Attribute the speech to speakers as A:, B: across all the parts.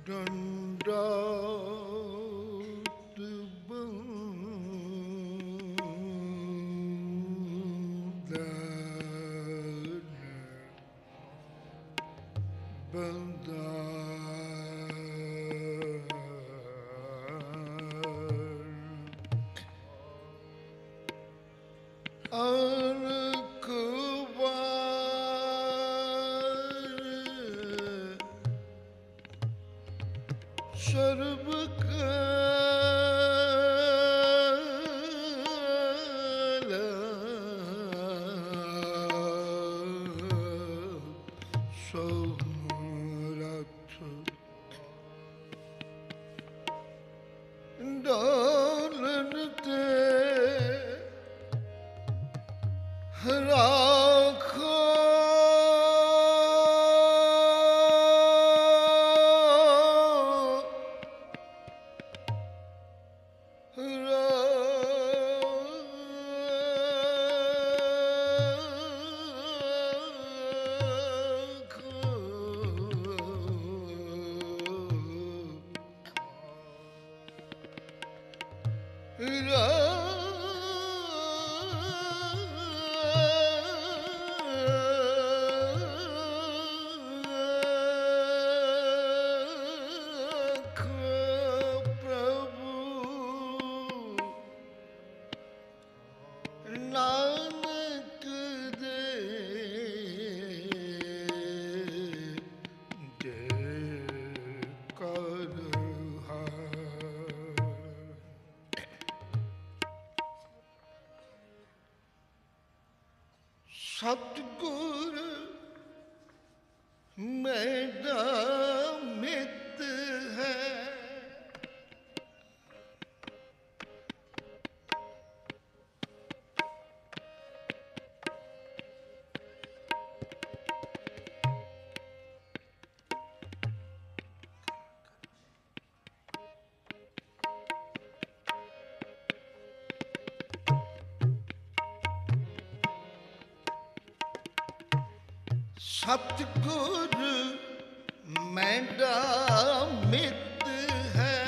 A: ਡੰਡਾਤ ਬੰਦਾ ਸਰਬ ਕਲ ਸਮਰਥ ਡਾਲਨ ਤੇ ਰਾਖੋ ਨਾਨਕ ਦੇ ਕਰ ਸਤਿਗੁਰ ਮੇਰਾ ਮਿੱਤ ਹੈ ਸਤਿਗੁਰ ਮੇਰਾ ਮਿੱਤ ਹੈ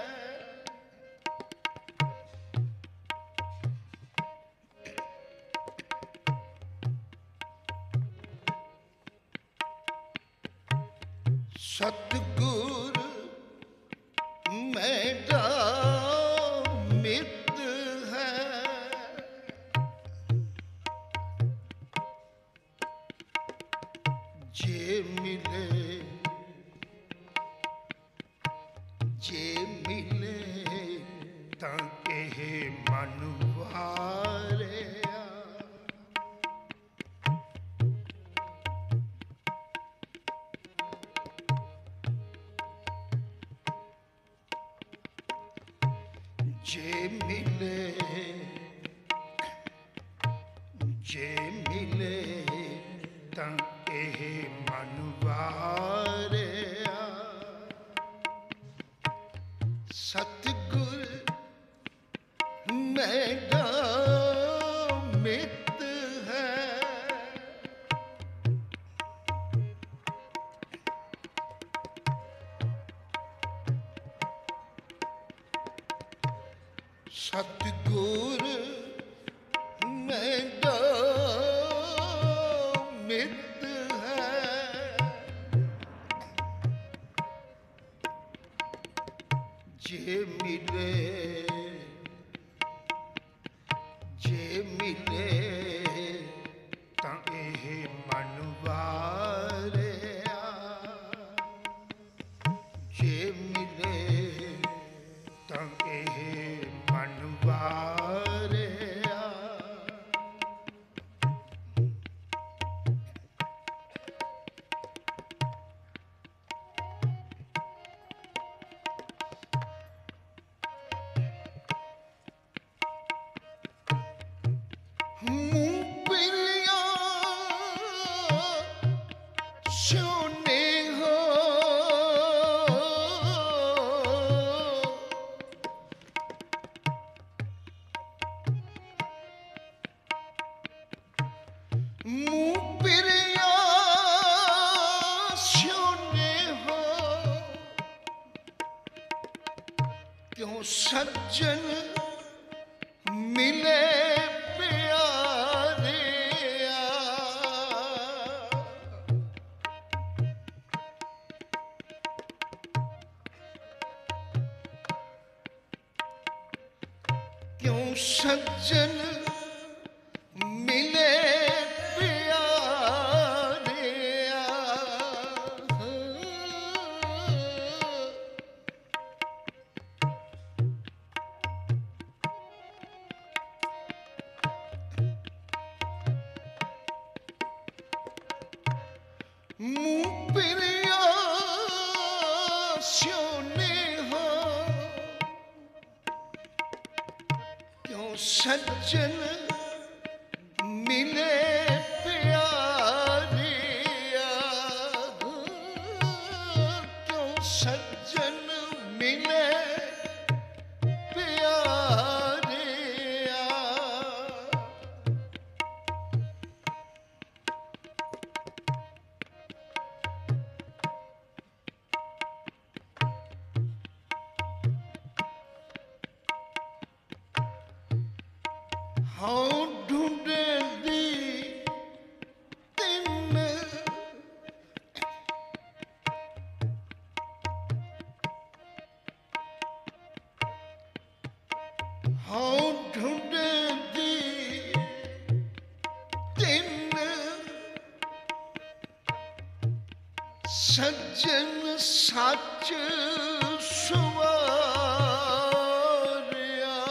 A: ਸਤਿਗੁਰ ਮੇਰਾ ਮਿੱਤ ਹੈ ਜੇ ਮਿਲੇ ਤਾਂ ਇਹ ਮਨ ਵਾਰਿਆ ਜੇ ਮਿਲੇ ਤਾਂ ਇਹ ਮਨ ਵਾਰਿਆ ਸਤਿਗੁਰ ਮੇਰਾ ਮਿੱਤ ਹੈ ਸਤਿਗੁਰ ਮੇਰਾ ਮਿੱਤ ਹੈ ਜੇ ਮਿਲੇ ਤਾਂ ਇਹ ਮਨ ਵਾਰਿਆ ਜੇ ਮਿਲੇ ਤਾਂ ਇਹ ਮਨ ਵਾਰਿਆ ਸੱਜਣ ਮਿਲੇ ਪਿਆਰਿਆ, ਕਿਉਂ ਸੱਜਣ ਮਿਲੇ ਪਿਆਰਿਆ, ਮੂੰਹ ਪਿਰਿਆ ਸਿਉਨੇ ਹੋ, ਕਿਉਂ ਸੱਜਣ ਮਿਲੇ ਪਿਆਰਿਆ, ਕਿਉਂ ਸੱਜਣ ਮਿਲੇ ਪਿਆਰਿਆ, ਹਾਂ ਢੂੰਡਦੀ ਤਿੰਨ, ਹਾਂ ਢੂੰਡਦੀ ਤਿੰਨ, ਸੱਜਣ ਸੱਚ ਸਵਾਰਿਆ,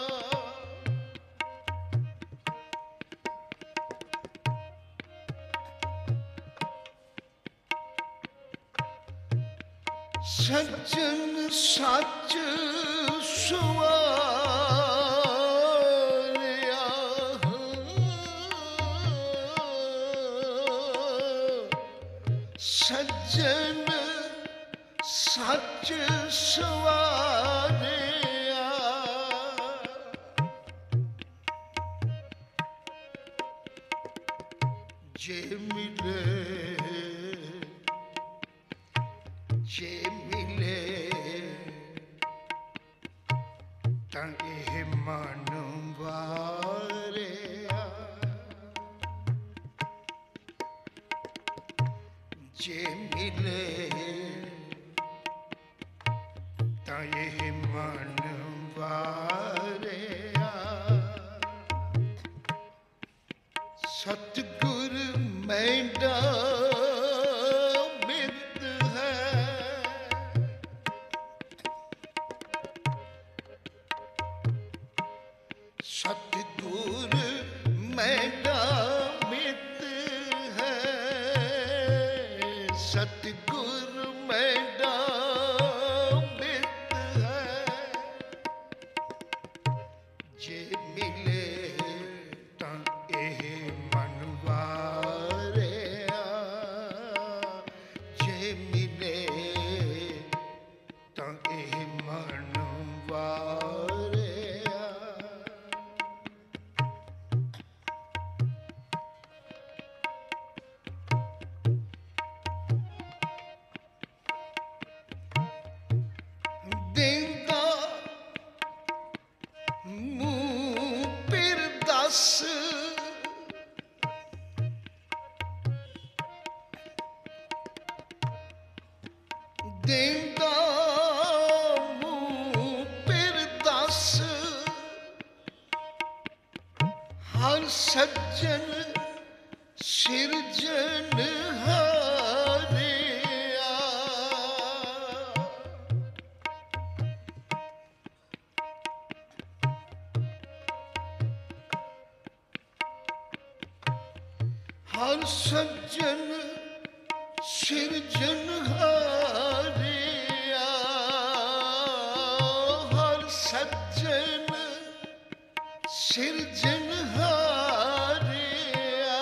A: ਸੱਜਣ ਸੱਚ ਸਵਾਰਿਆ, ਸੱਜਣ ਸੱਚ ਸਵਾਰਿਆ, ਜੇ ਮਿਲੇ ਜੇ ਮਿਲੇ ਤਾਂ ਇਹ ਮਨ ਵਾਰਿਆ, ਜੇ ਮਿਲੇ ਤਾਂ ਇਹ ਮਨ ਵਾਰਿਆ, ਸਤਿਗੁਰ ਮੈਂਡਾ ਮਿੱਤ ਹੈ, ਸਤਿਗੁਰ ਮੈਂਡਾ ਮਿੱਤ ਹੈ, ਸਤਿਗੁਰ ਮੈਂਡਾ ਮਿੱਤ ਹੈ, ਜੇ ਮਿਲੇ ਤਾਂ ਇਹ ਮਨ ਵਾਰਿਆ, ਜੇ ਮਿਲੇ ਤਾਂ ਇਹ ਮਨ ਵਾਰਿਆ, ਦੇਂਦਾ ਮੂੰਹ ਪਿਰ ਦੱਸ, ਦੇਂਦਾ ਮੂੰਹ ਪਿਰ ਦੱਸ, ਹਰ ਸੱਜਣ ਸਿਰਜਣਹਾਰਿਆ, ਹਰ ਸੱਜਣ ਸਿਰਜਣਹਾਰਿਆ, ਹਰ ਸੱਜਣ ਸਿਰਜਣਹਾਰਿਆ,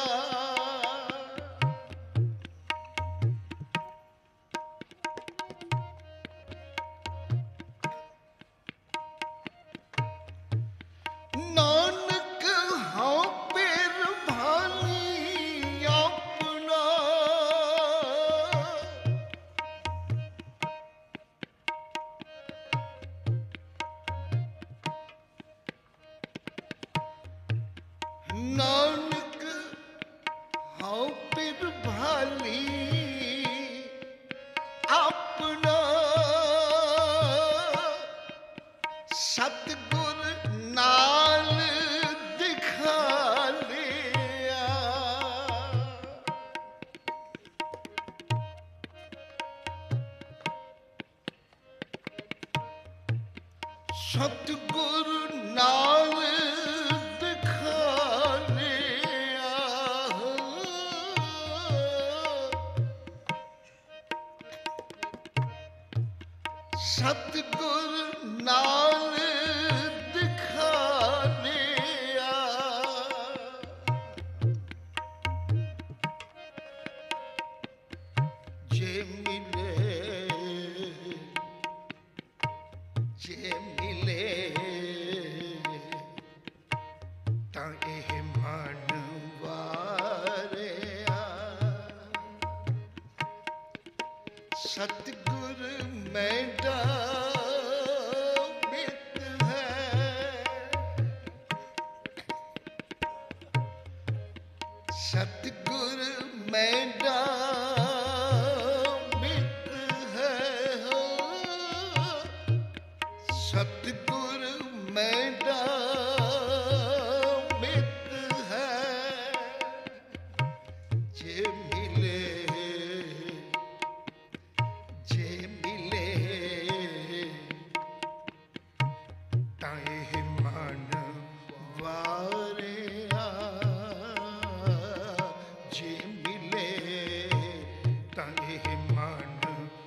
A: ਨਾਨਕ ਹਉ ਪਿਰ ਭਾਨੀ ਆਪਣਾ, ਸਤਿਗੁਰ ਨਾਲ ਦਿਖਾਲਿਆ ਸਤਿਗੁਰ ਨਾਲ ਦਿਖਾਲਿਆ ਜੇ ਮਿਲੇ ਤਾਂ ਇਹ ਮਨ ਵਾਰਿਆ ਸਤਿਗੁਰ ਮੈਂਡਾ ਮਿੱਤ ਹੈ ਸਤਿਗੁਰ ਮੈਂਡਾ ਸਤਿਗੁਰ ਮੈਂਡਾ ਮਿੱਤ ਹੈ ਜੇ ਮਿਲੇ ਤਾਂ ਇਹ ਮਨ ਵਾਰਿਆ ਜੇ ਮਿਲੇ ਤਾਂ ਇਹ ਮਨ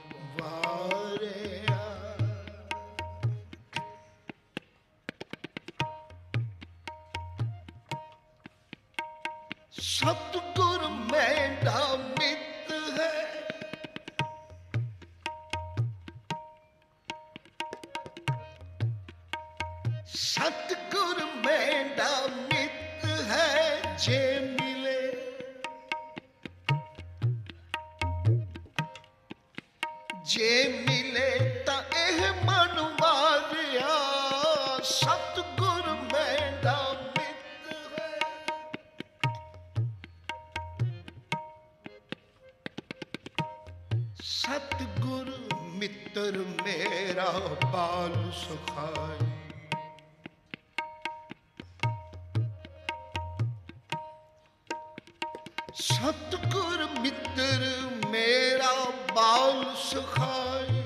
A: ਵਾਰਿਆ ਸਤਿਗੁਰ ਮੈਂਡਾ ਮਿੱਤ ਹੈ ਸਤਿਗੁਰ ਮੈਂਡਾ ਮਿੱਤ ਹੈ ਜੇ ਮਿਲੇ ਤਾਂ ਇਹ ਮਨ ਵਾਰਿਆ ਸਤਿਗੁਰ ਮੈਂਡਾ ਸਤਿਗੁਰ ਮਿੱਤਰ ਮੇਰਾ ਬਾਲ ਸੁਖਾਈ ਸਤਿਗੁਰ ਮਿੱਤਰ ਮੇਰਾ ਬਾਲ ਸੁਖਾਈ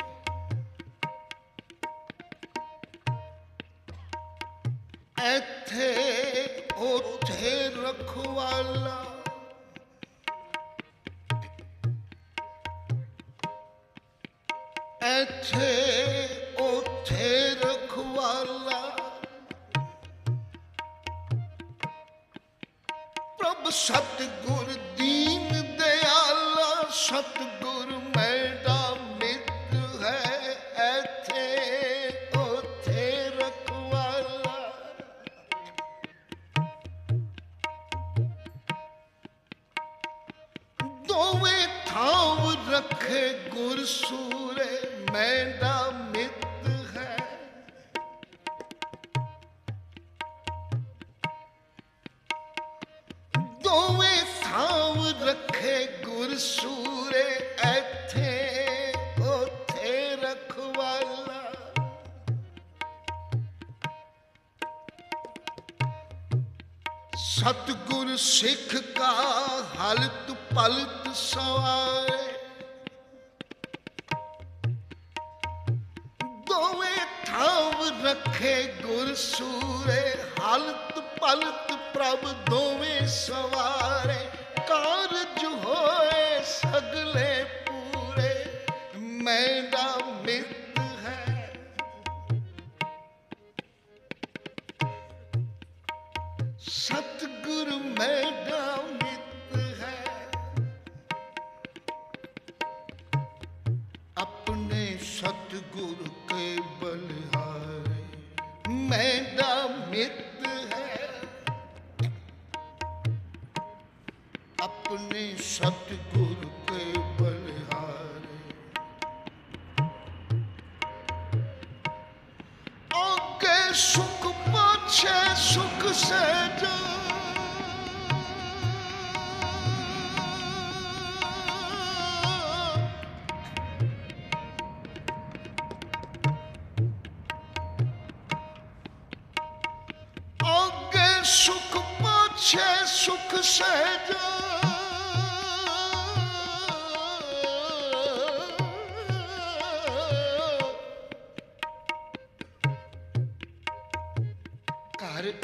A: ਇੱਥੇ ਉੱਥੇ ਰਖਵਾਲਾ ਇੱਥੇ ਉੱਥੇ ਰਖਵਾਲਾ ਪ੍ਰਭ ਸਤਿਗੁਰ ਦੀਨ ਦਿਆਲਾ ਸਤਿਗੁਰ ਮੈਂਡਾ ਮਿੱਤ ਹੈ ਇੱਥੇ ਉੱਥੇ ਰਖਵਾਲਾ ਦੋਵੇਂ ਥਾਂ ਰੱਖੇ ਗੁਰ ਸੂਰੇ ਮੈਂਡਾ ਮਿੱਤ ਹੈ ਦੋਵੇਂ ਥਾਂ ਰੱਖੇ ਗੁਰ ਸੂਰੇ ਇੱਥੇ ਉੱਥੇ ਰਖਵਾਲਾ ਸਤਿਗੁਰ ਸਿੱਖ ਕਾ ਹਲਤ ਪਲਤ ਸਵਾਰੇ रखे गुर सूरे हालत पलत प्रभ दोवें सवारे कारज होए सगले पूरे मैंडा मित है सतगुरु मैंडा मित है अपने सतगुरु के बलिहारे मैंडा मित है अपने सतगुरु के बलिहारे आगे सुख पाछे सुख सहजा सुख पाछे सुख सहजा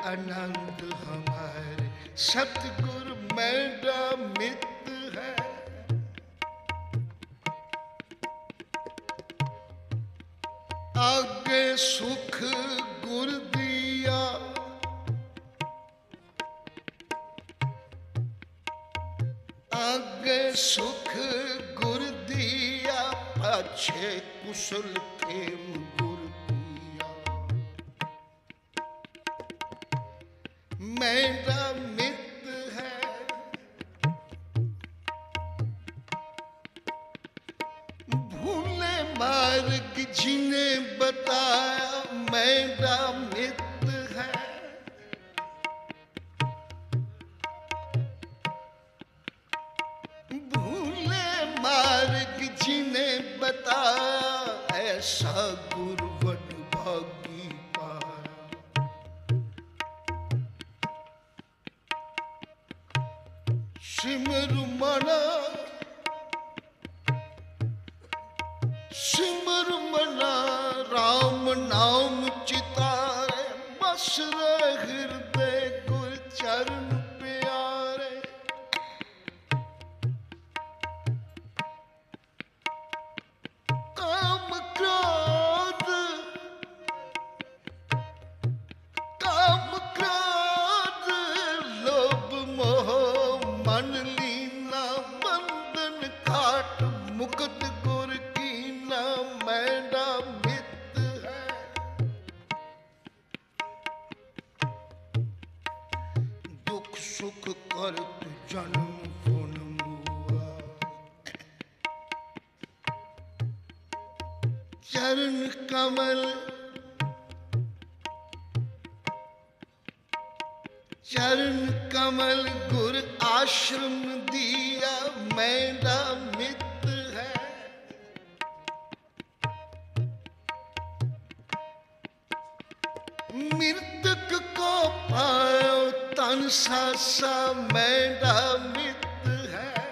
A: आनंद हमारे, सतगुरु मेरा मित्र है। आगे सुख गुर दिया, आगे सुख गुर दिया, पाछे कुशल खेम गुर दिया। मेरा मित्र है, भूले मार्ग जिन्हें बताया, मेरा मित्र है। भूले मार्ग जिन्हें बताया, ऐसा गुरु वड भागी पाया। सिमरु मना, सिमरु मना, राम नाम चितारे, बस रहे हृदय गुर चरण प्यारे। काम क्रोध, काम क्रोध, लोभ मोह मन लीना, बंधन काट मुकुट गुर कीना, मेरा मित्र है। दुख सुख करत जन्म पुन मुआ, चरण कमल, चरण कमल गुर आश्रम दिया, मेरा मित्र है। मृतक को पायो तन सासा, मेरा मित्र है।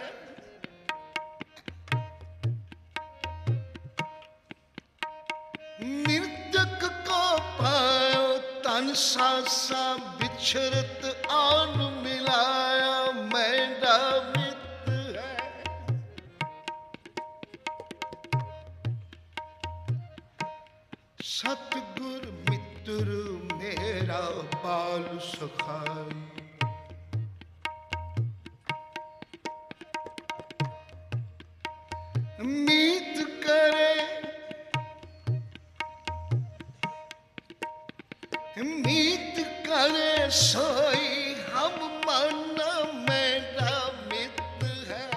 A: मृतक को पायो तन सासा, बिछड़त आन मिलाया, मेरा मित्र है। सतगुर मित्र मेरा बाल सखाई, मीत करे, मीत करे सोई हम माना, मेरा मित्र है।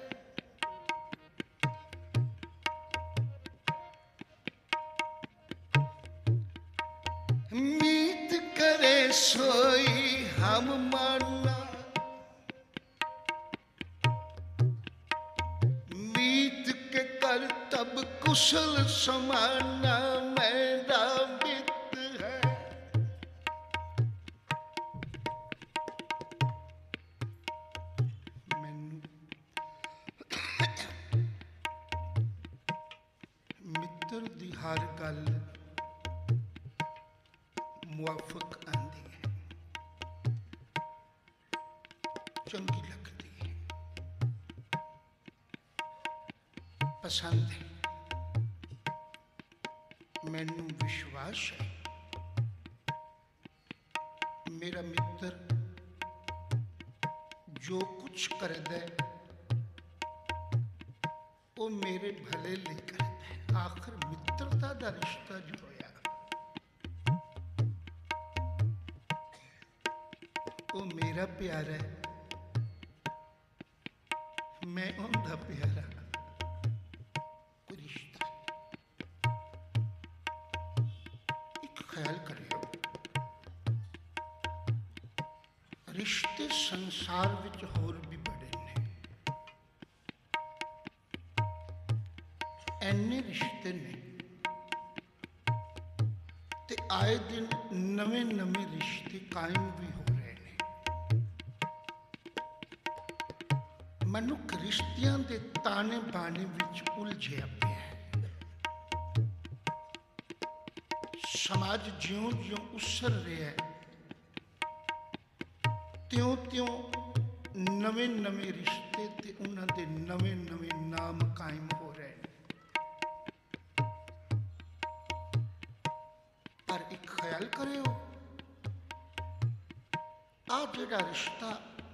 A: मीत करे सोई हम माना, मीत के कर तब कुशल समाना, मेरा मित्र है। मित्र दी हर गल मुआफक आंदी है, चंगी लगती है, पसंद है। मैनू विश्वास है मेरा मित्र जो कुछ करदा है वो मेरे भले लिए करता है। आखिर मित्रता का रिश्ता जो होया वो मेरा प्यारा है, मैं उनका प्यारा। कोई रिश्ता एक ख्याल करियो, रिश्ते संसार विच होर भी बड़े ने, ऐने रिश्ते ने ते आए दिन नवे नवे रिश्ते कायम भी हो रहे हैं। मनुख रिश्तियां दे ताने बाने विच उलझिया पिया है। समाज ज्यों ज्यों उसर रहा है त्यों-त्यों नਵੇਂ-नਵੇਂ रिश्ते ते उन्हां दे नਵੇਂ-नਵੇਂ नाम कायम हो रहे हैं। पर एक ख्याल करियो, आ जिहड़ा रिश्ता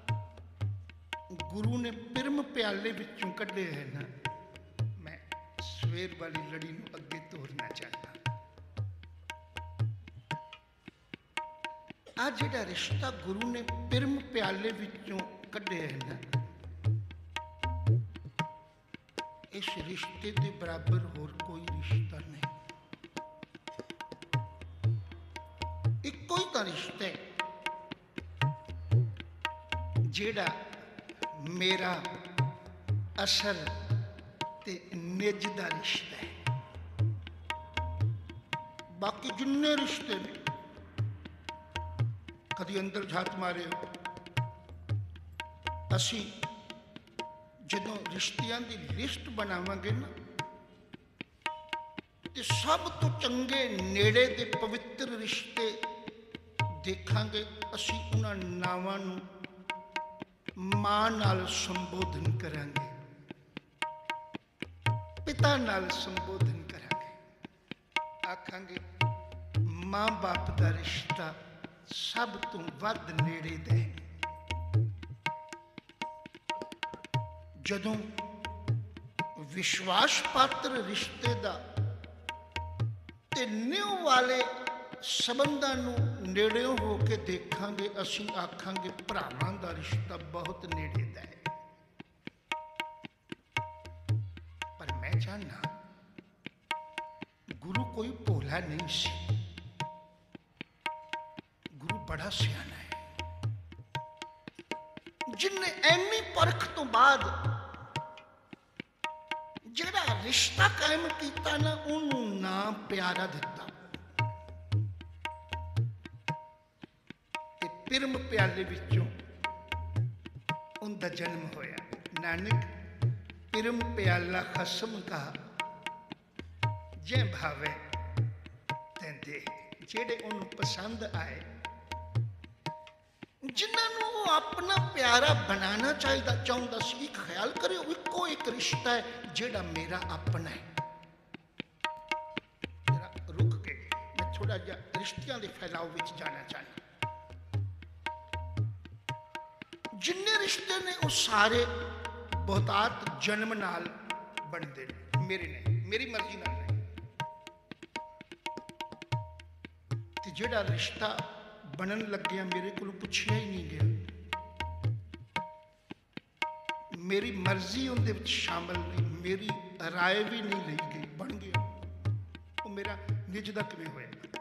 A: गुरु ने पिरम प्याले विचों कढे है ना, मैं सवेर वाली लड़ी नूं अगे तोरना चाहता। आ जिहड़ा रिश्ता गुरु ने पिरम प्याले विचों कढे है ना, इस रिश्ते के बराबर होर कोई रिश्ता नहीं। इक्को ही तां रिश्ता है जिहड़ा मेरा असर ते निज दा रिश्ता है। बाकी जिन्ने रिश्ते ने, कदी अंदर झात मारे हो, असी जदों रिश्तियां की लिस्ट बनावांगे ना, तो सब तो चंगे नेड़े दे पवित्र रिश्ते देखांगे। असी उन्हां नावां नूं मां नाल संबोधन करांगे, पिता नाल संबोधन करांगे, आखांगे मां बाप दा रिश्ता सब तो वध नेड़े दा है। जदों विश्वास पात्र रिश्ते दा ते न्यू वाले संबंधां नूं नेड़ियों हो के देखांगे, असीं आखांगे भरावां दा रिश्ता बहुत नेड़े दा है। पर मैं जानना गुरु कोई भोला नहीं सी, गुरु बड़ा सियाना है, जिन्हें ऐनी परख तो बाद जिहड़ा रिश्ता कायम किया ना, उन्होंने नाम प्यारा दिता। पिरम प्याले विचों उनका जन्म होया। नानक पिरम प्याला खसम का जै भावे तैं दे, जेड़े उन्होंने पसंद आए, जिन्होंने वो अपना प्यारा बनाना चाहिए चाहता सी। ख्याल करियो, इको एक रिश्ता है जेड़ा मेरा अपना है। जरा रुक के मैं थोड़ा जा रिश्तियां के फैलाव विच जाना चाहता। जिन्ने रिश्ते ने वो सारे बहुतात जन्म नाल बनते हैं, मेरे नहीं, मेरी मर्जी नाल नहीं। ते जेड़ा रिश्ता बनन लग्या मेरे को पुछया ही नहीं गया, मेरी मर्जी उनके विच शामिल नहीं, मेरी राय भी नहीं ली गई, बन गया। वो मेरा निज दा किवें होया।